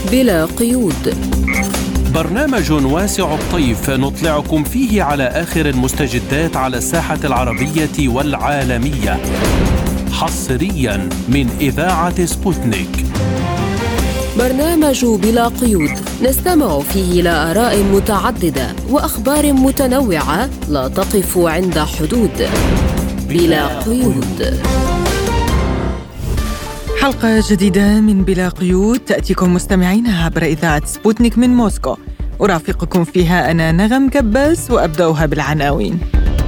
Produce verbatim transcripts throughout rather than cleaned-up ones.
بلا قيود، برنامج واسع الطيف نطلعكم فيه على آخر المستجدات على الساحة العربية والعالمية، حصريا من إذاعة سبوتنيك. برنامج بلا قيود نستمع فيه إلى آراء متعددة وأخبار متنوعة لا تقف عند حدود. بلا قيود. حلقة جديدة من بلا قيود تأتيكم مستمعين عبر إذاعة سبوتنيك من موسكو، أرافقكم فيها أنا نغم كباس، وأبدأها بالعناوين.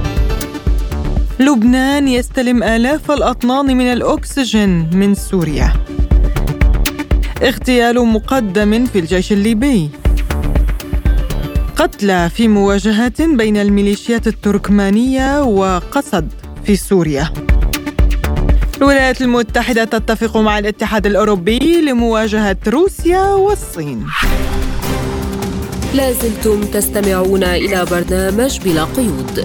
لبنان يستلم آلاف الأطنان من الأكسجين من سوريا. اغتيال مقدم في الجيش الليبي. قتلى في مواجهات بين الميليشيات التركمانية وقسد في سوريا. الولايات المتحدة تتفق مع الاتحاد الأوروبي لمواجهة روسيا والصين. لازلتم تستمعون إلى برنامج بلا قيود.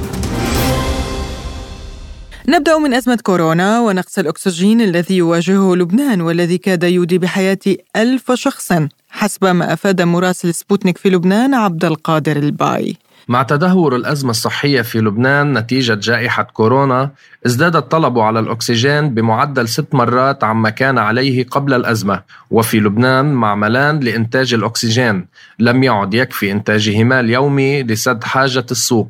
نبدأ من أزمة كورونا ونقص الأكسجين الذي يواجهه لبنان، والذي كاد يودي بحياة ألف شخص حسب ما أفاد مراسل سبوتنيك في لبنان عبد القادر الباي. مع تدهور الأزمة الصحية في لبنان نتيجة جائحة كورونا، ازداد الطلب على الأكسجين بمعدل ست مرات عما كان عليه قبل الأزمة. وفي لبنان معملان لإنتاج الأكسجين لم يعد يكفي إنتاجهما اليومي لسد حاجة السوق،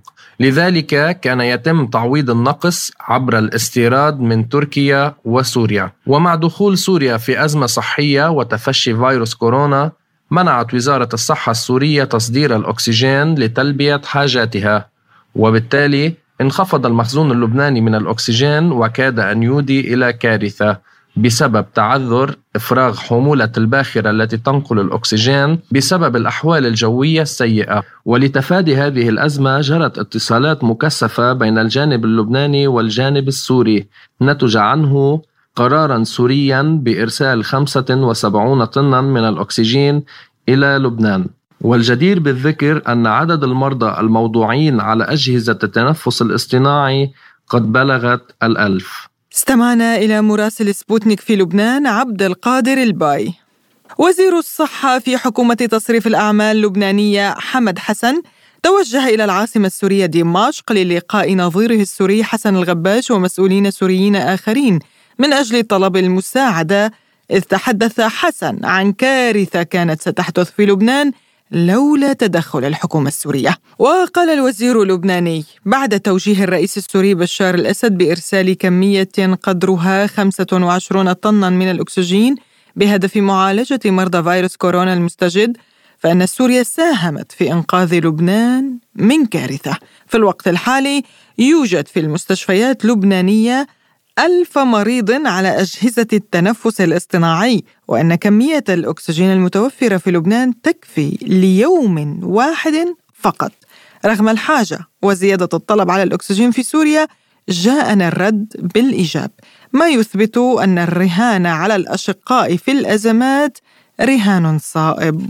لذلك كان يتم تعويض النقص عبر الاستيراد من تركيا وسوريا. ومع دخول سوريا في أزمة صحية وتفشي فيروس كورونا، منعت وزارة الصحة السورية تصدير الأكسجين لتلبية حاجاتها، وبالتالي انخفض المخزون اللبناني من الأكسجين وكاد أن يودي إلى كارثة بسبب تعذر إفراغ حمولة الباخرة التي تنقل الأكسجين بسبب الأحوال الجوية السيئة. ولتفادي هذه الأزمة جرت اتصالات مكثفة بين الجانب اللبناني والجانب السوري، نتج عنه قراراً سورياً بإرسال خمسة وسبعين طناً من الأكسجين إلى لبنان. والجدير بالذكر أن عدد المرضى الموضوعين على أجهزة التنفس الاصطناعي قد بلغت الألف. استمعنا إلى مراسل سبوتنيك في لبنان عبد القادر الباي. وزير الصحة في حكومة تصريف الأعمال اللبنانية حمد حسن توجه إلى العاصمة السورية دمشق للقاء نظيره السوري حسن الغباش ومسؤولين سوريين آخرين من أجل طلب المساعدة، إذ تحدث حسن عن كارثة كانت ستحدث في لبنان لولا تدخل الحكومة السورية. وقال الوزير اللبناني بعد توجيه الرئيس السوري بشار الأسد بإرسال كمية قدرها خمسة وعشرين طنا من الأكسجين بهدف معالجة مرضى فيروس كورونا المستجد، فإن سوريا ساهمت في إنقاذ لبنان من كارثة. في الوقت الحالي يوجد في المستشفيات اللبنانية ألف مريض على أجهزة التنفس الاصطناعي، وأن كمية الأكسجين المتوفرة في لبنان تكفي ليوم واحد فقط. رغم الحاجة وزيادة الطلب على الأكسجين في سوريا، جاءنا الرد بالإيجاب، ما يثبت أن الرهان على الأشقاء في الأزمات رهان صائب.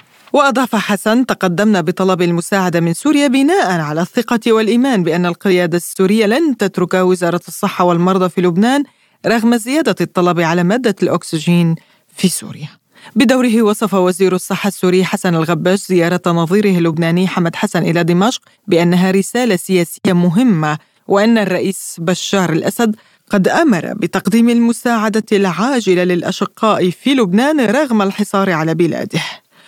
وأضاف حسن: تقدمنا بطلب المساعدة من سوريا بناء على الثقة والإيمان بأن القيادة السورية لن تترك وزارة الصحة والمرضى في لبنان رغم زيادة الطلب على مادة الأكسجين في سوريا. بدوره وصف وزير الصحة السوري حسن الغباش زيارة نظيره اللبناني حمد حسن إلى دمشق بأنها رسالة سياسية مهمة، وأن الرئيس بشار الأسد قد أمر بتقديم المساعدة العاجلة للأشقاء في لبنان رغم الحصار على بلاده.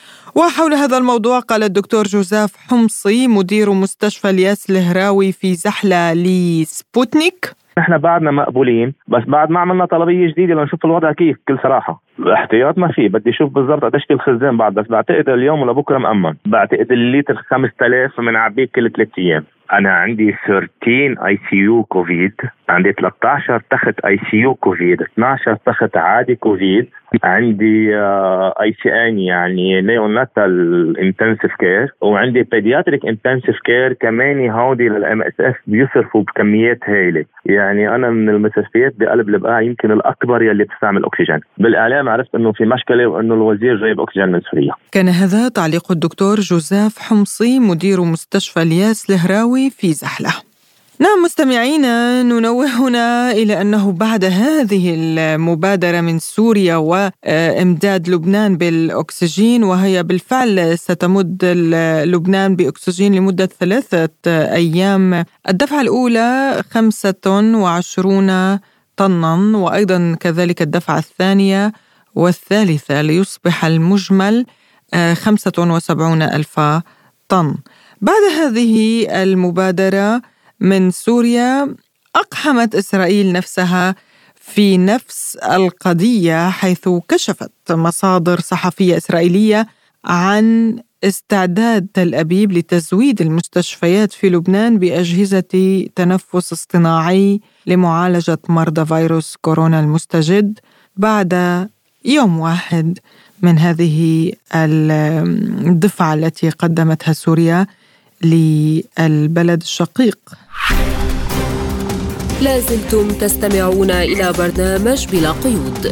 وحول هذا الموضوع قال الدكتور جوزاف حمصي مدير مستشفى الياس الهراوي في زحلة لسبوتنيك: نحن بعدنا مقبولين، بس بعد ما عملنا طلبية جديدة لنشوف الوضع كيف. بكل صراحة احتياط ما فيه، بدي اشوف بالضبط قديش في الخزان بعد، بس بعتقد اليوم ولا بكره مأمن. بعتقد الليتر خمسة آلاف من عبيه كل ثلاث ايام. انا عندي ثلاثة عشر اي سي يو كوفيد، عندي ثلاثة عشر تخت اي سي يو كوفيد، اثني عشر تخت عادي كوفيد، عندي اي سي ان يعني نيوناتال انتنسيف كير، وعندي بيدياتريك انتنسيف كير كمان. هودي للام اس اف بيصرفوا بكميات هائله، يعني انا من المستشفيات بقلب البقاع يمكن الاكبر يلي بتستعمل اكسجين. بالاعلام عرفت انه في مشكله وانه الوزير جايب اكسجين من سوريا. كان هذا تعليق الدكتور جوزاف حمصي مدير مستشفى الياس الهراوي في زحلة. نعم مستمعينا، ننوه هنا إلى أنه بعد هذه المبادرة من سوريا وإمداد لبنان بالأكسجين، وهي بالفعل ستمد لبنان بأكسجين لمدة ثلاثة أيام، الدفعة الأولى خمسة وعشرون طنا، وأيضا كذلك الدفعة الثانية والثالثة، ليصبح المجمل خمسة وسبعون ألف طن. بعد هذه المبادرة من سوريا أقحمت إسرائيل نفسها في نفس القضية، حيث كشفت مصادر صحفية إسرائيلية عن استعداد تل أبيب لتزويد المستشفيات في لبنان بأجهزة تنفس اصطناعي لمعالجة مرضى فيروس كورونا المستجد بعد يوم واحد من هذه الدفعة التي قدمتها سوريا للبلد الشقيق. لازلتم تستمعون إلى برنامج بلا قيود.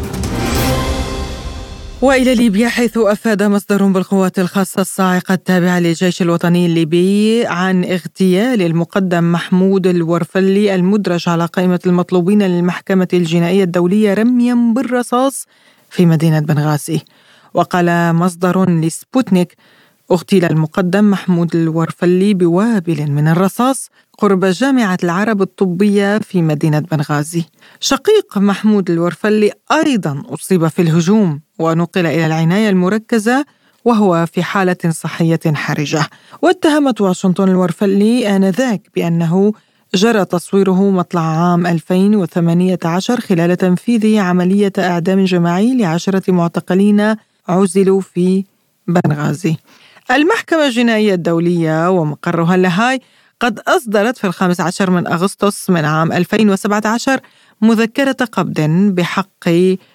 وإلى ليبيا، حيث أفاد مصدر بالقوات الخاصة الصاعقة التابعة للجيش الوطني الليبي عن اغتيال المقدم محمود الورفلي المدرج على قائمة المطلوبين للمحكمة الجنائية الدولية رميا بالرصاص في مدينة بنغازي. وقال مصدر لسبوتنيك: اغتيل المقدم محمود الورفلي بوابل من الرصاص قرب جامعة العرب الطبية في مدينة بنغازي. شقيق محمود الورفلي أيضا أصيب في الهجوم ونقل إلى العناية المركزة وهو في حالة صحية حرجة. واتهمت واشنطن الورفلي آنذاك بأنه جرى تصويره مطلع عام ألفين وثمانية عشر خلال تنفيذ عملية إعدام جماعي لعشرة معتقلين عزلوا في بنغازي. المحكمة الجنائية الدولية ومقرها اللاهاي قد أصدرت في الخامس عشر من أغسطس من عام ألفين وسبعة عشر مذكرة قبض بحق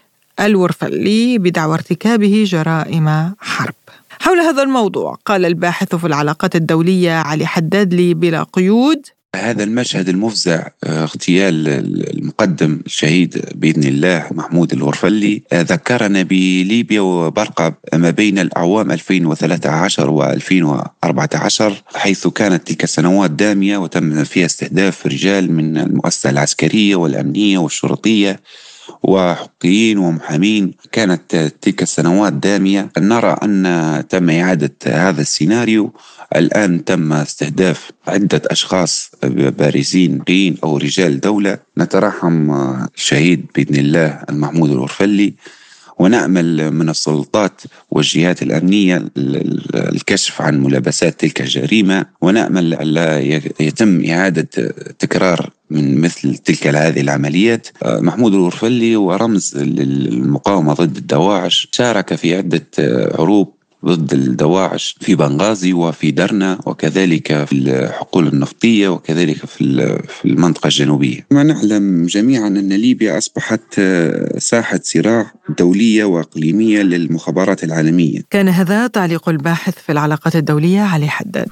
الورفلي بدعوى ارتكابه جرائم حرب. حول هذا الموضوع قال الباحث في العلاقات الدولية علي حداد لي بلا قيود: هذا المشهد المفزع، اغتيال المقدم الشهيد بإذن الله محمود الورفلي، ذكرنا بليبيا وبرقة ما بين الأعوام ألفين وثلاثة عشر وألفين وأربعة عشر، حيث كانت تلك السنوات دامية وتم فيها استهداف رجال من المؤسسة العسكرية والأمنية والشرطية وحقوقيين ومحامين. كانت تلك السنوات دامية. نرى أن تم إعادة هذا السيناريو. الآن تم استهداف عدة أشخاص بارزين أو رجال دولة. نترحم الشهيد بإذن الله محمود الورفلي، ونأمل من السلطات والجهات الأمنية الكشف عن ملابسات تلك الجريمة، ونأمل ألا يتم إعادة تكرار من مثل تلك هذه العمليات. محمود الورفلي هو رمز للمقاومة ضد الدواعش، شارك في عدة حروب ضد الدواعش في بنغازي وفي درنا، وكذلك في الحقول النفطية، وكذلك في المنطقة الجنوبية. ما نعلم جميعا أن ليبيا أصبحت ساحة صراع دولية وإقليمية للمخابرات العالمية. كان هذا تعليق الباحث في العلاقات الدولية علي حداد.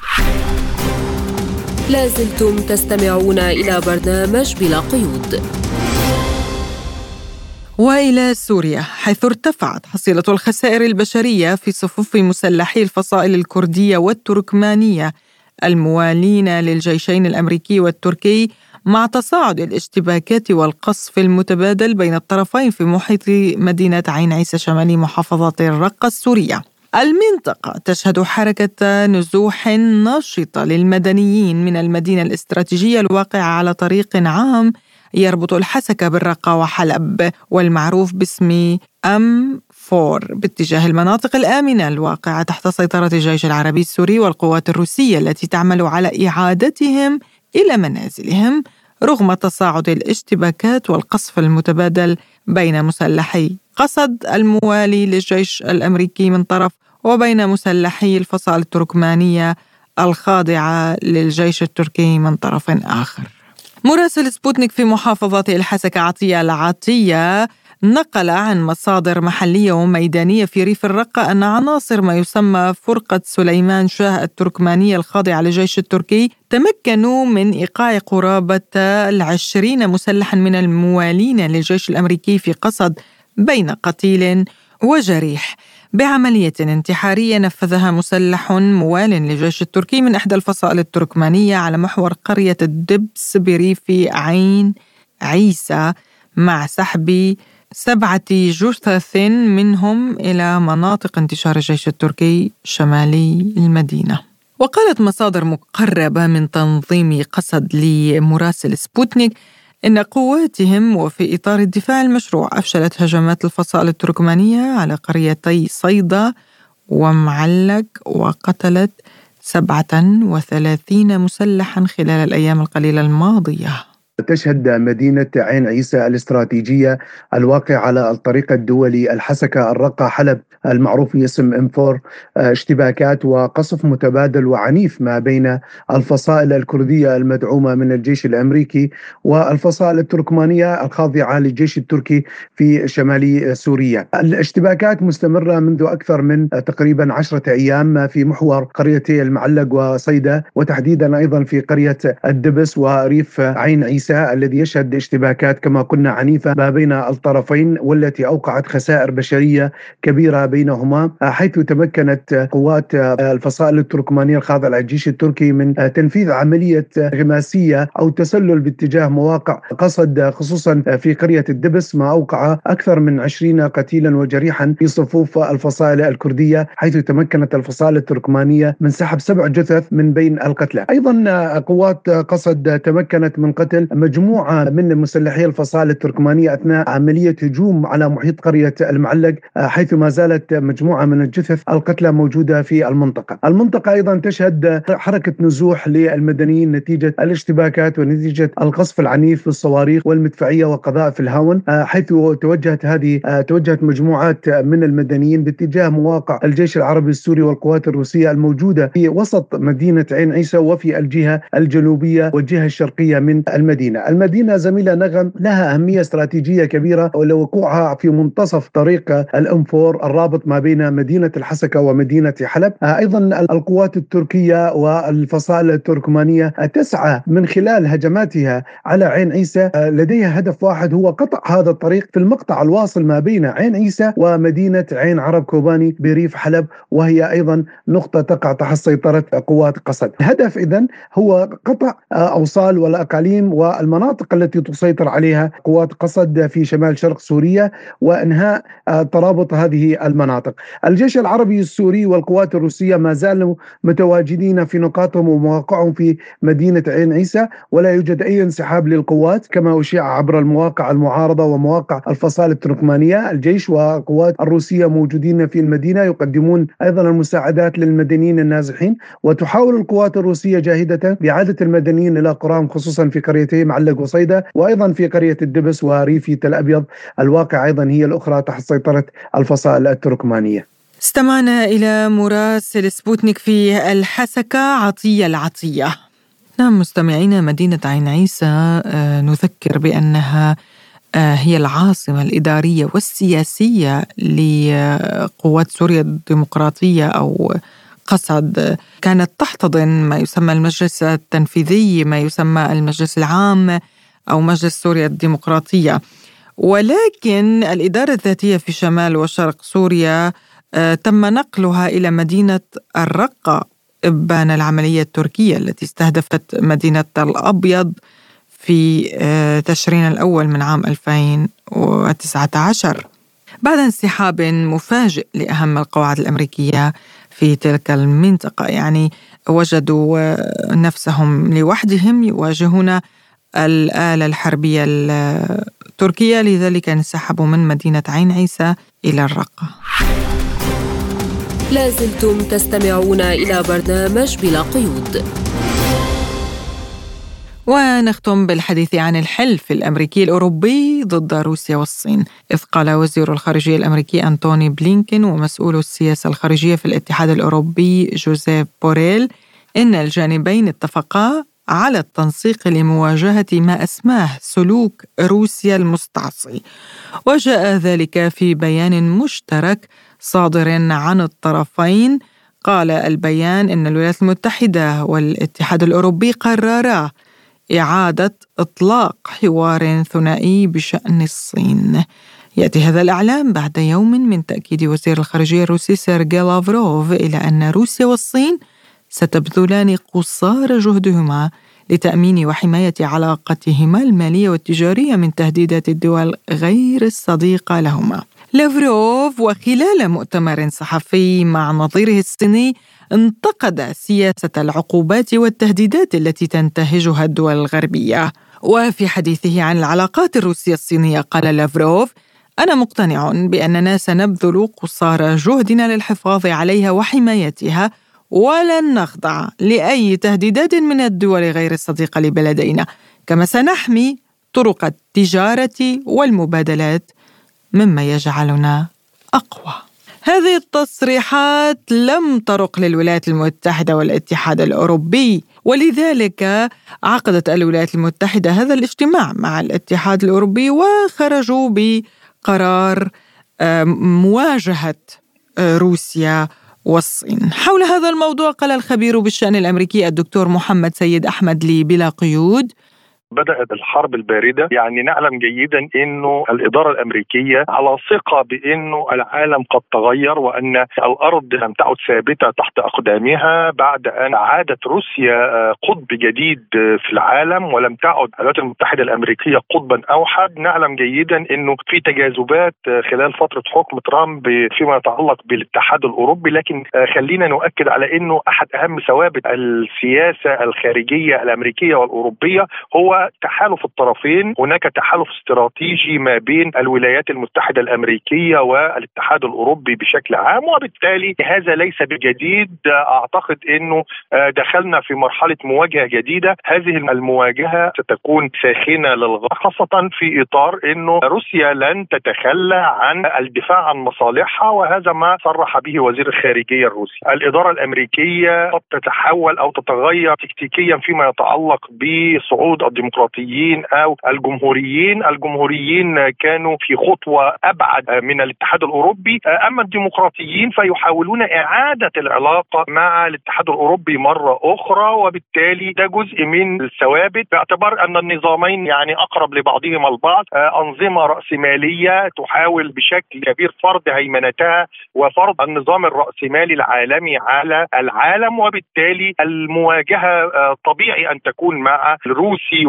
لازلتم تستمعون إلى برنامج بلا قيود. وإلى سوريا، حيث ارتفعت حصيلة الخسائر البشرية في صفوف مسلحي الفصائل الكردية والتركمانية الموالين للجيشين الأمريكي والتركي، مع تصاعد الاشتباكات والقصف المتبادل بين الطرفين في محيط مدينة عين عيسى شمالي محافظة الرقة السورية. المنطقة تشهد حركة نزوح نشطة للمدنيين من المدينة الاستراتيجية الواقعة على طريق عام يربط الحسكة بالرقة وحلب، والمعروف باسم أم فور، باتجاه المناطق الآمنة الواقعة تحت سيطرة الجيش العربي السوري والقوات الروسية التي تعمل على إعادتهم إلى منازلهم رغم تصاعد الاشتباكات والقصف المتبادل بين مسلحي قسد الموالي للجيش الأمريكي من طرف، وبين مسلحي الفصائل التركمانية الخاضعة للجيش التركي من طرف آخر. مراسل سبوتنيك في محافظة الحسكة عطية العطية نقل عن مصادر محلية وميدانية في ريف الرقة أن عناصر ما يسمى فرقة سليمان شاه التركمانية الخاضعة للجيش التركي تمكنوا من إيقاع قرابة العشرين مسلحا من الموالين للجيش الأمريكي في قسد بين قتيل وجريح بعملية انتحارية نفذها مسلح موال للجيش التركي من إحدى الفصائل التركمانية على محور قرية الدبس بريف عين عيسى، مع سحب سبعة جثث منهم إلى مناطق انتشار الجيش التركي شمالي المدينة. وقالت مصادر مقربة من تنظيم قسد لمراسل سبوتنيك إن قواتهم وفي إطار الدفاع المشروع أفشلت هجمات الفصائل التركمانية على قريتي صيدا ومعلق وقتلت سبعة وثلاثين مسلحاً خلال الأيام القليلة الماضية. تشهد مدينة عين عيسى الاستراتيجية الواقع على الطريق الدولي الحسكة الرقة حلب المعروف باسم إم فور اشتباكات وقصف متبادل وعنيف ما بين الفصائل الكردية المدعومة من الجيش الأمريكي والفصائل التركمانية الخاضعة للجيش التركي في شمال سوريا. الاشتباكات مستمرة منذ أكثر من تقريبا عشرة أيام في محور قريتي المعلق وصيدا، وتحديدا أيضا في قرية الدبس وريف عين عيسى الذي يشهد اشتباكات كما قلنا عنيفة ما بين الطرفين، والتي أوقعت خسائر بشرية كبيرة بينهما، حيث تمكنت قوات الفصائل التركمانية الخاضعة للجيش التركي من تنفيذ عملية غماسية أو تسلل باتجاه مواقع قسد، خصوصا في قرية الدبس، ما أوقع أكثر من عشرين قتيلا وجريحا في صفوف الفصائل الكردية، حيث تمكنت الفصائل التركمانية من سحب سبع جثث من بين القتلى. أيضا قوات قسد تمكنت من قتل مجموعة من مسلحي الفصائل التركمانية أثناء عملية هجوم على محيط قرية المعلق، حيث ما زالت مجموعة من الجثث القتلى موجودة في المنطقة. المنطقة أيضا تشهد حركة نزوح للمدنيين نتيجة الاشتباكات ونتيجة القصف العنيف بالصواريخ والمدفعية وقذائف الهاون، حيث توجهت هذه توجهت مجموعات من المدنيين باتجاه مواقع الجيش العربي السوري والقوات الروسية الموجودة في وسط مدينة عين عيسى وفي الجهة الجنوبية والجهة الشرقية من المدينة. المدينة زميلة نغم لها أهمية استراتيجية كبيرة ولوقوعها في منتصف طريق الأنفور الرابط ما بين مدينة الحسكة ومدينة حلب. أيضا القوات التركية والفصائل التركمانية تسعى من خلال هجماتها على عين عيسى لديها هدف واحد، هو قطع هذا الطريق في المقطع الواصل ما بين عين عيسى ومدينة عين عرب كوباني بريف حلب، وهي أيضا نقطة تقع تحت سيطرة قوات قسد. الهدف إذن هو قطع أوصال والأقاليم والمناطق التي تسيطر عليها قوات قسد في شمال شرق سوريا، وإنهاء ترابط هذه المناطق. الجيش العربي السوري والقوات الروسية ما زالوا متواجدين في نقاطهم ومواقعهم في مدينة عين عيسى، ولا يوجد أي انسحاب للقوات كما أشيع عبر المواقع المعارضة ومواقع الفصائل التركمانية. الجيش والقوات الروسية موجودين في المدينة يقدمون أيضا المساعدات للمدنيين النازحين، وتحاول القوات الروسية جاهدة بإعادة المدنيين إلى قراهم، خصوصا في قريتي معلق وصيدا، وأيضا في قرية الدبس وريف تل أبيض الواقع أيضا هي الأخرى تحت سيطرة الفصائل التركمانية. استمعنا إلى مراسل سبوتنيك في الحسكة عطية العطية. نعم مستمعينا، مدينة عين عيسى نذكر بأنها هي العاصمة الإدارية والسياسية لقوات سوريا الديمقراطية أو قسد. كانت تحتضن ما يسمى المجلس التنفيذي، ما يسمى المجلس العام أو مجلس سوريا الديمقراطية، ولكن الإدارة الذاتية في شمال وشرق سوريا تم نقلها إلى مدينة الرقة إبان العملية التركية التي استهدفت مدينة الأبيض في تشرين الأول من عام ألفين وتسعة عشر بعد انسحاب مفاجئ لأهم القواعد الأمريكية في تلك المنطقة. يعني وجدوا نفسهم لوحدهم يواجهون الآلة الحربية التركية، لذلك انسحبوا من مدينة عين عيسى إلى الرقة. لازلتم تستمعون إلى برنامج بلا قيود. ونختم بالحديث عن الحلف الأمريكي الأوروبي ضد روسيا والصين، إذ قال وزير الخارجية الأمريكي أنتوني بلينكين ومسؤول السياسة الخارجية في الاتحاد الأوروبي جوزيف بوريل إن الجانبين اتفقا على التنسيق لمواجهة ما أسماه سلوك روسيا المستعصي، وجاء ذلك في بيان مشترك صادر عن الطرفين. قال البيان إن الولايات المتحدة والاتحاد الأوروبي قررا إعادة إطلاق حوار ثنائي بشأن الصين يأتي هذا الإعلام بعد يوم من تأكيد وزير الخارجية الروسي سيرجي لافروف إلى أن روسيا والصين ستبذلان قصارى جهدهما لتأمين وحماية علاقتهما المالية والتجارية من تهديدات الدول غير الصديقة لهما. لافروف وخلال مؤتمر صحفي مع نظيره الصيني انتقد سياسة العقوبات والتهديدات التي تنتهجها الدول الغربية. وفي حديثه عن العلاقات الروسية الصينية قال لافروف: أنا مقتنع بأننا سنبذل قصارى جهدنا للحفاظ عليها وحمايتها، ولن نخضع لأي تهديدات من الدول غير الصديقة لبلدينا، كما سنحمي طرق التجارة والمبادلات مما يجعلنا أقوى. هذه التصريحات لم ترق للولايات المتحدة والاتحاد الأوروبي، ولذلك عقدت الولايات المتحدة هذا الاجتماع مع الاتحاد الأوروبي وخرجوا بقرار مواجهة روسيا والصين. حول هذا الموضوع قال الخبير بالشأن الأمريكي الدكتور محمد سيد أحمد لي بلا قيود: بدأت الحرب الباردة، يعني نعلم جيدا أنه الإدارة الأمريكية على ثقة بأنه العالم قد تغير وأن الأرض لم تعد ثابتة تحت أقدامها بعد أن عادت روسيا قطب جديد في العالم ولم تعد الولايات المتحدة الأمريكية قطبا أوحد. نعلم جيدا أنه في تجاذبات خلال فترة حكم ترامب فيما يتعلق بالاتحاد الأوروبي، لكن خلينا نؤكد على أنه أحد أهم ثوابت السياسة الخارجية الأمريكية والأوروبية هو تحالف الطرفين. هناك تحالف استراتيجي ما بين الولايات المتحدة الأمريكية والاتحاد الأوروبي بشكل عام، وبالتالي هذا ليس بجديد. أعتقد أنه دخلنا في مرحلة مواجهة جديدة. هذه المواجهة ستكون ساخنة للغاية، خاصة في إطار أنه روسيا لن تتخلى عن الدفاع عن مصالحها، وهذا ما صرح به وزير الخارجية الروسي. الإدارة الأمريكية قد تتحول أو تتغير تكتيكيا فيما يتعلق بصعود الديمقراطيين أو الجمهوريين. الجمهوريين كانوا في خطوة أبعد من الاتحاد الأوروبي، أما الديمقراطيين فيحاولون إعادة العلاقة مع الاتحاد الأوروبي مرة أخرى، وبالتالي ده جزء من الثوابت باعتبار أن النظامين يعني أقرب لبعضهما البعض. أنظمة رأسمالية تحاول بشكل كبير فرض هيمنتها وفرض النظام الرأسمالي العالمي على العالم، وبالتالي المواجهة طبيعي أن تكون مع الروسي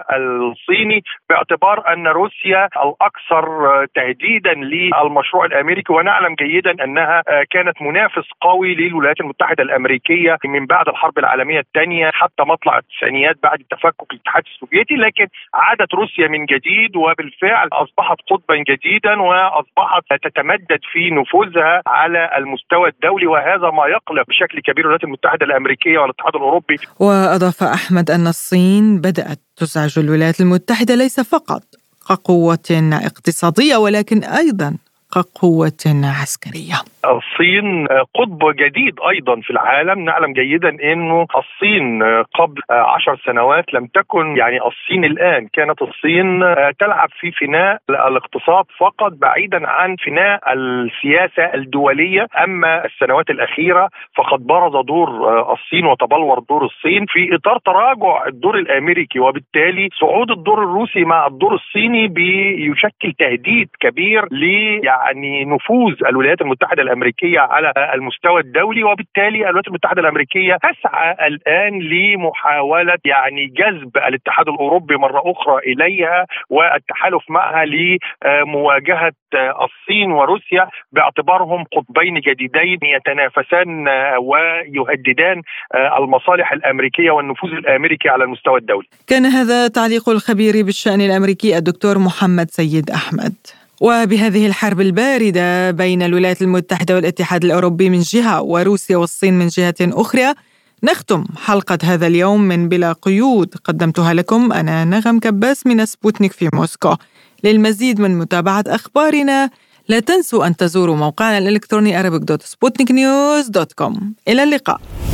والصيني باعتبار أن روسيا الأكثر تهديدا للمشروع الأمريكي، ونعلم جيدا أنها كانت منافس قوي للولايات المتحدة الأمريكية من بعد الحرب العالمية الثانية حتى مطلع التسعينيات بعد تفكك الاتحاد السوفيتي. لكن عادت روسيا من جديد وبالفعل أصبحت قطبا جديدا وأصبحت تتمدد في نفوذها على المستوى الدولي، وهذا ما يقلق بشكل كبير الولايات المتحدة الأمريكية والاتحاد الأوروبي. وأضاف أحمد أن الصين بدأت تزعج الولايات المتحدة ليس فقط كقوة اقتصادية ولكن أيضا كقوة عسكرية. الصين قطب جديد أيضا في العالم. نعلم جيدا أنه الصين قبل عشر سنوات لم تكن يعني الصين الآن. كانت الصين تلعب في فناء الاقتصاد فقط بعيدا عن فناء السياسة الدولية. أما السنوات الأخيرة فقد برز دور الصين وتبلور دور الصين في إطار تراجع الدور الأمريكي، وبالتالي صعود الدور الروسي مع الدور الصيني بيشكل تهديد كبير ل يعني نفوذ الولايات المتحدة الأمريكية على المستوى الدولي. وبالتالي الولايات المتحدة الأمريكية تسعى الآن لمحاولة يعني جذب الاتحاد الأوروبي مرة أخرى إليها والتحالف معها لمواجهة الصين وروسيا باعتبارهم قطبين جديدين يتنافسان ويهددان المصالح الأمريكية والنفوذ الأمريكي على المستوى الدولي. كان هذا تعليق الخبير بالشأن الأمريكي الدكتور محمد سيد أحمد. وبهذه الحرب الباردة بين الولايات المتحدة والاتحاد الأوروبي من جهة وروسيا والصين من جهة أخرى نختم حلقة هذا اليوم من بلا قيود. قدمتها لكم أنا نغم كباس من سبوتنيك في موسكو. للمزيد من متابعة أخبارنا لا تنسوا أن تزوروا موقعنا الإلكتروني arabic دوت سبوتنيك نيوز دوت كوم. إلى اللقاء.